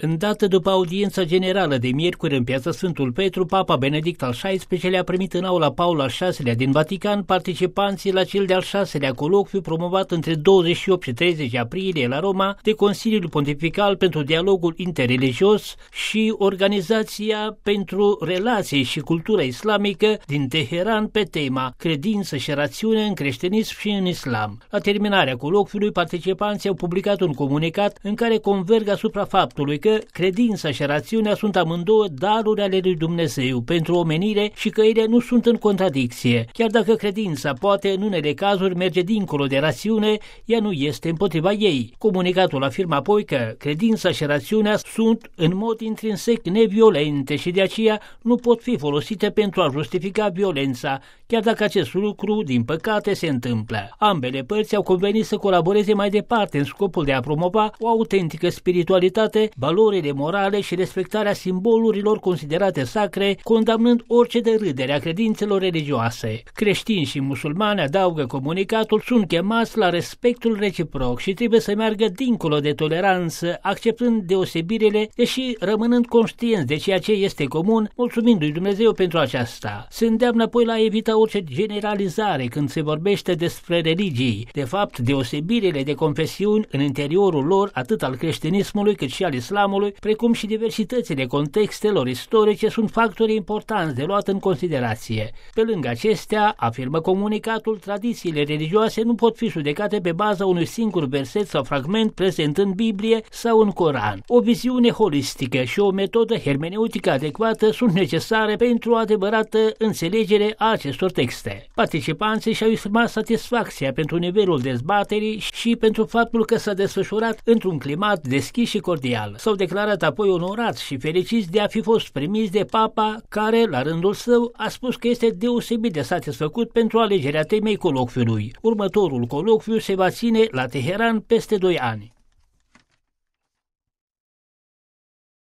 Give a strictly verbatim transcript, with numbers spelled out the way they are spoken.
Îndată după audiența generală de miercuri în Piața Sfântul Petru, Papa Benedict al șaisprezecelea a primit în aula Paul al șaselea din Vatican participanții la cel de-al șaselea colocviu promovat între douăzeci și opt și treizeci aprilie la Roma de Consiliul Pontifical pentru Dialogul Interreligios și Organizația pentru Relații și Cultura Islamică din Teheran pe tema Credință și rațiune în creștinism și în islam. La terminarea colocviului, participanții au publicat un comunicat în care converg asupra faptului că credința și rațiunea sunt amândouă daruri ale lui Dumnezeu pentru omenire și că ele nu sunt în contradicție. Chiar dacă credința poate în unele cazuri merge dincolo de rațiune, ea nu este împotriva ei. Comunicatul afirmă apoi că credința și rațiunea sunt în mod intrinsec neviolente și de aceea nu pot fi folosite pentru a justifica violența, chiar dacă acest lucru, din păcate, se întâmplă. Ambele părți au convenit să colaboreze mai departe în scopul de a promova o autentică spiritualitate, valorile morale și respectarea simbolurilor considerate sacre, condamnând orice derâdere a credințelor religioase. Creștini și musulmani, adaugă comunicatul, sunt chemați la respectul reciproc și trebuie să meargă dincolo de toleranță, acceptând deosebirile, deși rămânând conștienți de ceea ce este comun, mulțumindu-i Dumnezeu pentru aceasta. Se îndeamnă apoi la a evita orice generalizare când se vorbește despre religii. De fapt, deosebirile de confesiuni în interiorul lor, atât al creștinismului cât și al islamului, precum și diversitățile contextelor istorice, sunt factori importanți de luat în considerație. Pe lângă acestea, afirmă comunicatul, tradițiile religioase nu pot fi judecate pe baza unui singur verset sau fragment prezent în Biblie sau în Coran. O viziune holistică și o metodă hermeneutică adecvată sunt necesare pentru o adevărată înțelegere a acestor texte. Participanții și-au exprimat satisfacția pentru nivelul dezbaterii și pentru faptul că s-a desfășurat într-un climat deschis și cordial. S-au declarat apoi onorați și fericiți de a fi fost primiți de Papa, care, la rândul său, a spus că este deosebit de satisfăcut pentru alegerea temei colocviului. Următorul colocviu se va ține la Teheran peste doi ani.